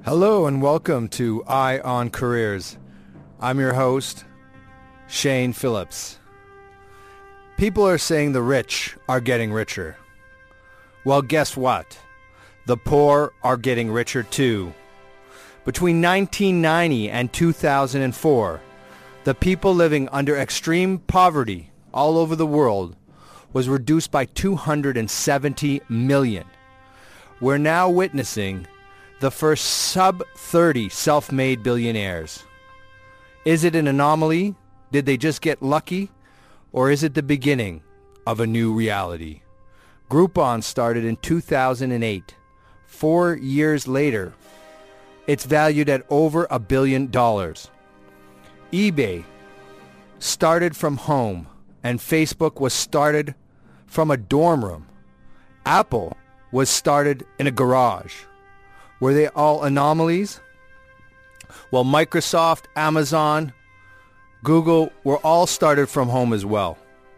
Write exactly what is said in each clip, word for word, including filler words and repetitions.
Hello and welcome to Eye on Careers. I'm your host, Shane Phillips. People are saying the rich are getting richer. Well, guess what? The poor are getting richer too. Between nineteen ninety and two thousand four, the people living under extreme poverty all over the world was reduced by two hundred seventy million. We're now witnessing the first sub thirty self-made billionaires. Is it an anomaly? Did they just get lucky? Or is it the beginning of a new reality? Groupon started in two thousand eight. Four years later, it's valued at over a billion dollars. eBay started from home, and Facebook was started from a dorm room. Apple was started in a garage. Were they all anomalies? Well, Microsoft, Amazon, Google were all started from home as well.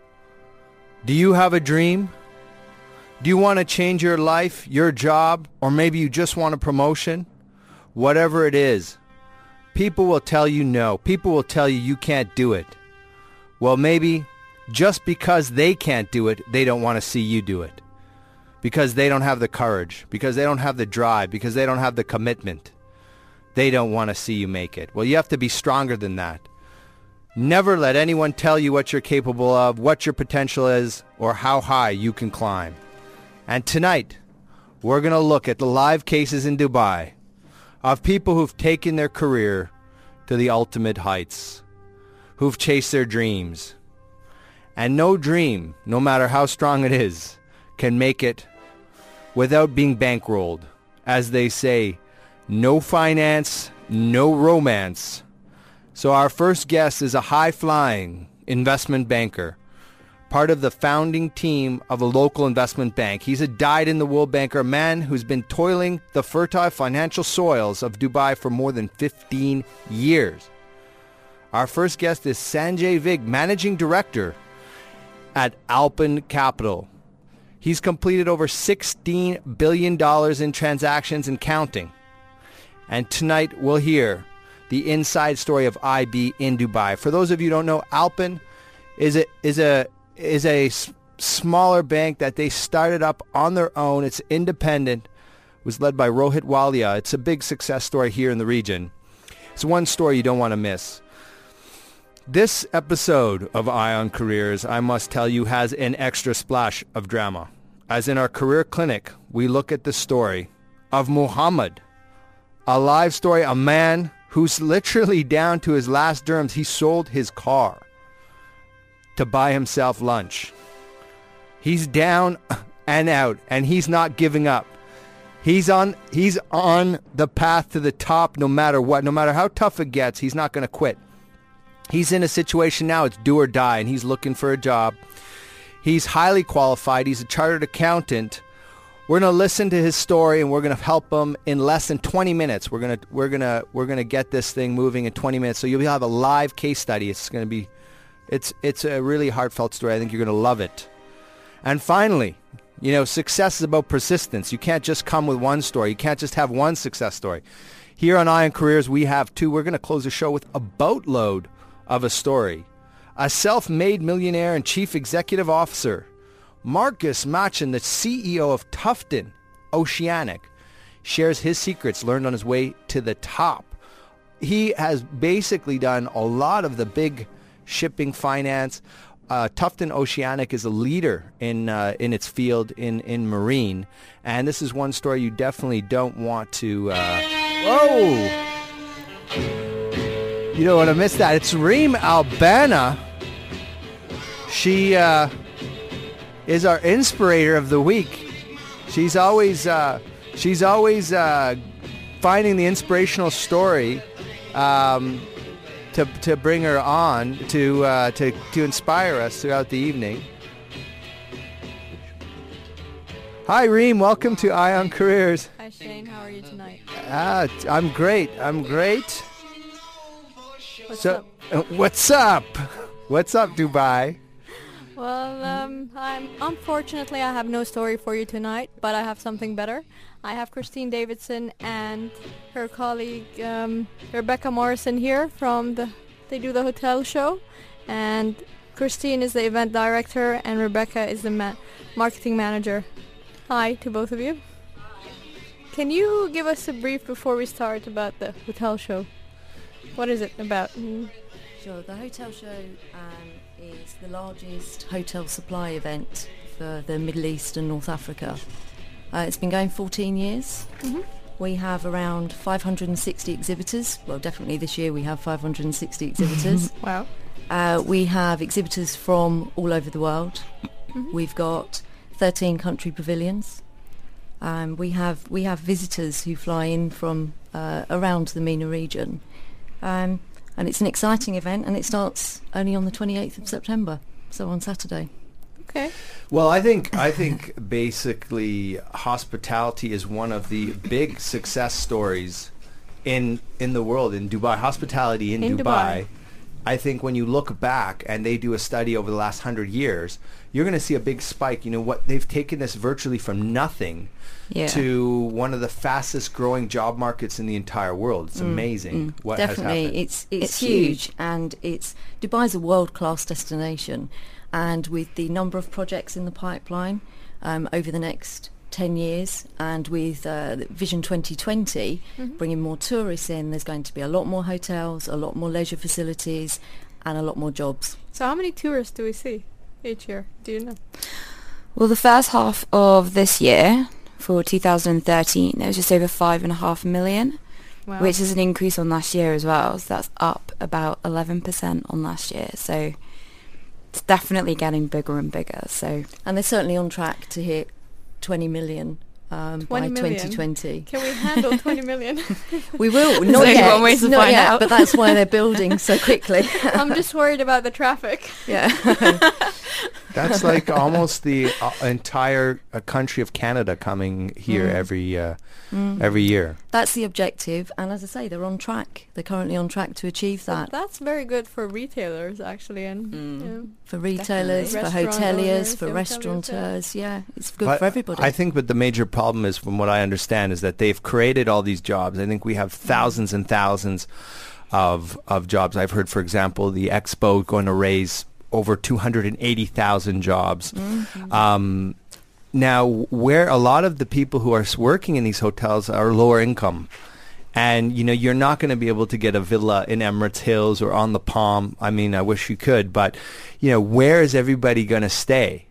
Do you have a dream? Do you want to change your life, your job, or maybe you just want a promotion? Whatever it is, people will tell you no. People will tell you you can't do it. Well, maybe just because they can't do it, they don't want to see you do it. Because they don't have the courage, because they don't have the drive, because they don't have the commitment. They don't want to see you make it. Well, you have to be stronger than that. Never let anyone tell you what you're capable of, what your potential is, or how high you can climb. And tonight, we're going to look at the live cases in Dubai of people who've taken their career to the ultimate heights, who've chased their dreams. And no dream, no matter how strong it is, can make it without being bankrolled. As they say, no finance, no romance. So our first guest is a high-flying investment banker, part of the founding team of a local investment bank. He's a dyed-in-the-wool banker, a man who's been toiling the fertile financial soils of Dubai for more than fifteen years. Our first guest is Sanjay Vig, Managing Director at Alpen Capital. He's completed over sixteen billion dollars in transactions and counting. And tonight we'll hear the inside story of I B in Dubai. For those of you who don't know, Alpen is a is a is a s- smaller bank that they started up on their own. It's independent. It was led by Rohit Walia. It's a big success story here in the region. It's one story you don't want to miss. This episode of Eye on Careers, I must tell you, has an extra splash of drama. As in our career clinic, we look at the story of Muhammad, a live story, a man who's literally down to his last dirhams. He sold his car to buy himself lunch. He's down and out, and he's not giving up. He's on, he's on the path to the top no matter what. No matter how tough it gets, he's not going to quit. He's in a situation now, it's do or die, and he's looking for a job. He's highly qualified. He's a chartered accountant. We're going to listen to his story, and we're going to help him in less than twenty minutes. We're going to we're going to we're going to get this thing moving in twenty minutes. So you'll have a live case study. It's going to be it's it's a really heartfelt story. I think you're going to love it. And finally, you know, success is about persistence. You can't just come with one story. You can't just have one success story. Here on Eye on Careers, we have two. We're going to close the show with a boatload of a story. A self-made millionaire and chief executive officer, Marcus Machen, the C E O of Tufton Oceanic, shares his secrets learned on his way to the top. He has basically done a lot of the big shipping finance. Uh, Tufton Oceanic is a leader in uh, in its field in, in marine. And this is one story you definitely don't want to... Uh, whoa! You don't want to miss that. It's Reem Albana. She uh, is our inspirator of the week. She's always uh, she's always uh, finding the inspirational story um, to to bring her on to uh, to to inspire us throughout the evening. Hi, Reem. Welcome to Eye on Careers. Hi, Shane. How are you tonight? Ah, I'm great. I'm great. What's so, up? Uh, what's up? What's up, Dubai? Well, um, I'm, unfortunately, I have no story for you tonight, but I have something better. I have Christine Davidson and her colleague um, Rebecca Morrison here from the, they do the hotel show, and Christine is the event director and Rebecca is the ma- marketing manager. Hi to both of you. Can you give us a brief before we start about the hotel show? What is it about? Mm. Sure, the hotel show um, is the largest hotel supply event for the Middle East and North Africa. Uh, it's been going fourteen years. Mm-hmm. We have around five hundred sixty exhibitors. Well, definitely this year we have five hundred sixty exhibitors. Wow. Uh, we have exhibitors from all over the world. Mm-hmm. We've got thirteen country pavilions. Um, we have we have visitors who fly in from uh, around the MENA region. Um, and it's an exciting event, and it starts only on the twenty-eighth of September, so on Saturday. Okay. Well, I think I think basically hospitality is one of the big success stories in in the world, in Dubai. Hospitality in, In Dubai. Dubai. I think when you look back and they do a study over the last hundred years, you're going to see a big spike. You know what? They've taken this virtually from nothing Yeah. to one of the fastest growing job markets in the entire world. It's amazing what Definitely, has happened. it's it's, It's huge, huge. and it's Dubai's a world-class destination, and with the number of projects in the pipeline um, over the next ten years, and with uh, Vision twenty twenty Mhm. bringing more tourists in, there's going to be a lot more hotels, a lot more leisure facilities, and a lot more jobs. So how many tourists do we see each year? Do you know? Well, the first half of this year, for two thousand thirteen, there was just over five and a half million, Wow. which is an increase on last year as well. So that's up about eleven percent on last year. So it's definitely getting bigger and bigger. So And they're certainly on track to hit twenty million um, by twenty million? twenty twenty. Can we handle twenty million? We will. There's Not only yet. one way to not find yet, out. but that's why they're building so quickly. I'm just worried about the traffic. Yeah. That's like almost the uh, entire uh, country of Canada coming here Mm. every uh, Mm. every year. That's the objective, and as I say, they're on track. They're currently on track to achieve But that. that's very good for retailers, actually, and Mm. yeah. For retailers, for Restaurant hoteliers, owners, for yeah, hoteliers, restaurateurs, yeah, it's good But for everybody. I think, but the major problem is, from what I understand, is that they've created all these jobs. I think we have thousands and thousands of of jobs. I've heard, for example, the Expo going to raise over two hundred eighty thousand jobs. Mhm. Um, now, where a lot of the people who are s- working in these hotels are lower income, and you know you're not going to be able to get a villa in Emirates Hills or on the Palm. I mean, I wish you could, but you know, where is everybody going to stay?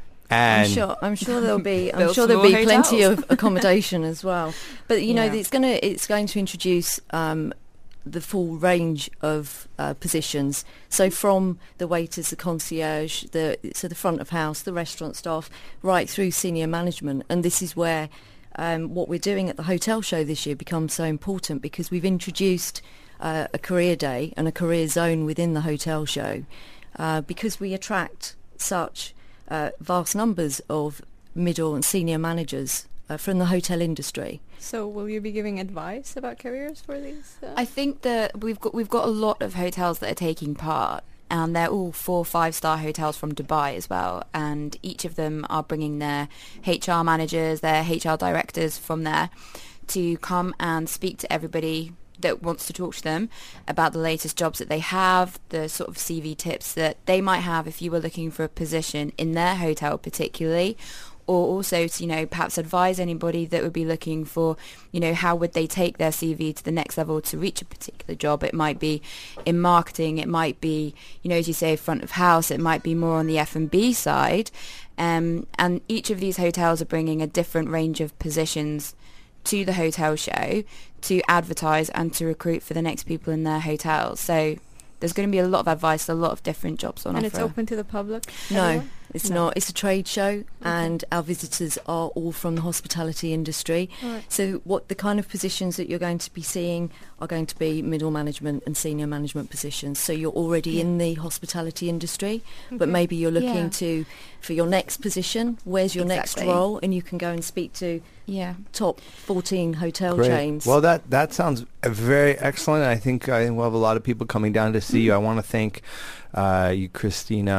And I'm sure. I'm sure there'll be. I'm Build sure some there'll be more plenty hotels. of accommodation as well. But you know, Yeah. it's gonna. It's going to introduce um, the full range of uh, positions. So from the waiters, the concierge, the so the front of house, the restaurant staff, right through senior management. And this is where um, what we're doing at the hotel show this year becomes so important, because we've introduced uh, a career day and a career zone within the hotel show, uh, because we attract such uh, vast numbers of middle and senior managers uh, from the hotel industry. So will you be giving advice about careers for these? Uh, I think that we've got we've got a lot of hotels that are taking part, and they're all four five star hotels from Dubai as well, and each of them are bringing their H R managers, their H R directors from there to come and speak to everybody that wants to talk to them about the latest jobs that they have, the sort of C V tips that they might have if you were looking for a position in their hotel particularly, or also to, you know, perhaps advise anybody that would be looking for, you know, how would they take their C V to the next level to reach a particular job. It might be in marketing, it might be, you know, as you say, front of house, it might be more on the F and B side. Um, and each of these hotels are bringing a different range of positions to the hotel show to advertise and to recruit for the next people in their hotels. So there's going to be a lot of advice, a lot of different jobs on and offer. it's open to the public? No, everyone? it's No. not. It's a trade show, and our visitors are all from the hospitality industry. All right. So what the kind of positions that you're going to be seeing are going to be middle management and senior management positions. So you're already Yeah. in the hospitality industry, but Okay. maybe you're looking Yeah. to, for your next position, where's your Exactly. next role, and you can go and speak to Yeah. top fourteen hotel Great. chains. Well, that that sounds uh, very excellent. I think I think we'll have a lot of people coming down to see you. I want to thank uh, you, Christina,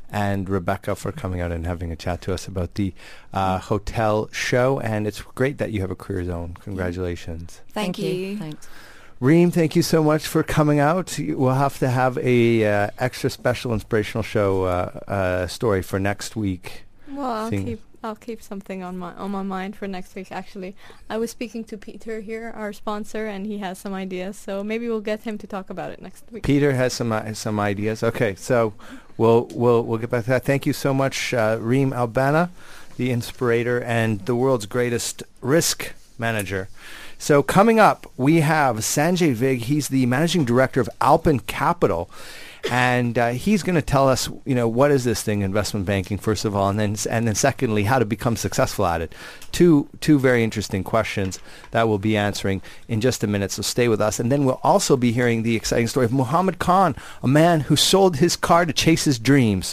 and Rebecca for coming out and having a chat to us about the uh, hotel show. And it's great that you have a career zone. Congratulations. Thank, Thank you. you. Thanks. Reem, thank you so much for coming out. We'll have to have a uh, extra special inspirational show uh, uh, story for next week. Well, I'll Thing. keep I'll keep something on my on my mind for next week. Actually, I was speaking to Peter here, our sponsor, and he has some ideas. So maybe we'll get him to talk about it next week. Peter has some uh, some ideas. Okay, so we'll we'll we'll get back to that. Thank you so much, uh, Reem Albana, the inspirator and the world's greatest risk manager. So coming up, we have Sanjay Vig. He's the managing director of Alpen Capital. And uh, he's going to tell us, you know, what is this thing, investment banking, first of all, and then and then secondly, how to become successful at it. Two two very interesting questions that we'll be answering in just a minute, so stay with us. And then we'll also be hearing the exciting story of Muhammad Khan, a man who sold his car to chase his dreams.